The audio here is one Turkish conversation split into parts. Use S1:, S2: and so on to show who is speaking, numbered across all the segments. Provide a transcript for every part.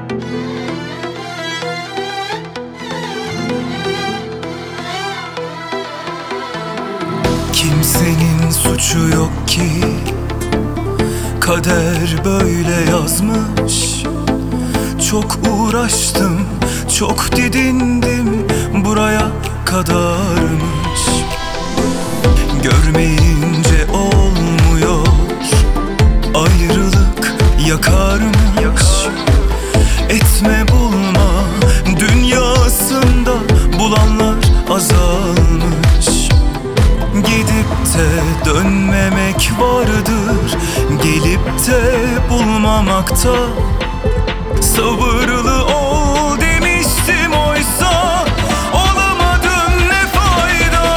S1: Kimsenin suçu yok ki, kader böyle yazmış. Çok uğraştım, çok didindim, buraya kadarmış. Görmeyince olmuyor, ayrılık yakarmış. Etme bulma dünyasında bulanlar azalmış. Gidip de dönmemek vardır, gelip de bulmamakta. Sabırlı ol demiştim, oysa olamadım, ne fayda.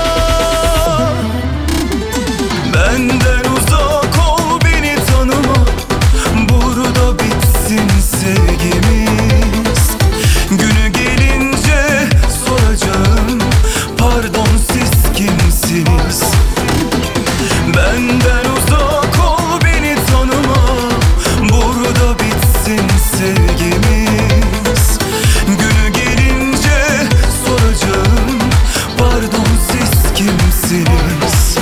S1: Benden uzak ol, beni tanıma, burada bitsin sevgimiz. Günü gelince soracağım, pardon siz kimsiniz? Benden uzak ol, beni tanıma, burada bitsin sevgimiz. Günü gelince soracağım, pardon siz kimsiniz?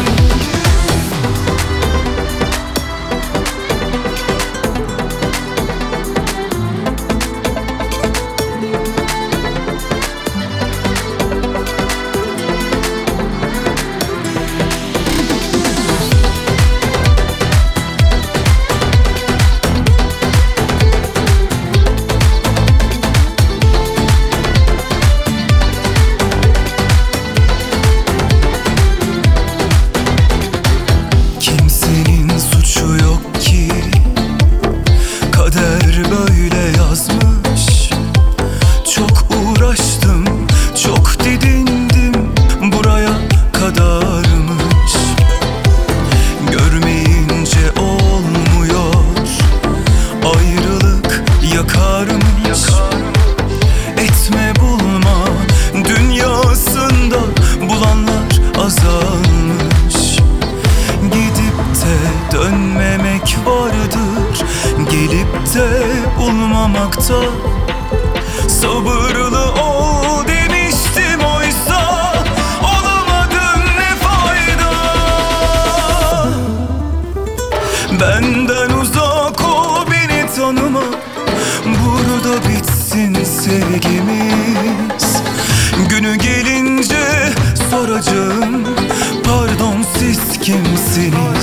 S1: Kader böyle yazmış. Çok uğraştım, çok didindim, buraya kadarmış. Görmeyince olmuyor, ayrılık yakarmış. Etme bulma dünyasında bulanlar azalmış. Gidip de dönmemek vardır, gelip de bulmamakta. Sabırlı ol demiştim, oysa olamadım, ne fayda. Benden uzak ol, beni tanıma, burada bitsin sevgimiz. Günü gelince soracağım, pardon siz kimsiniz?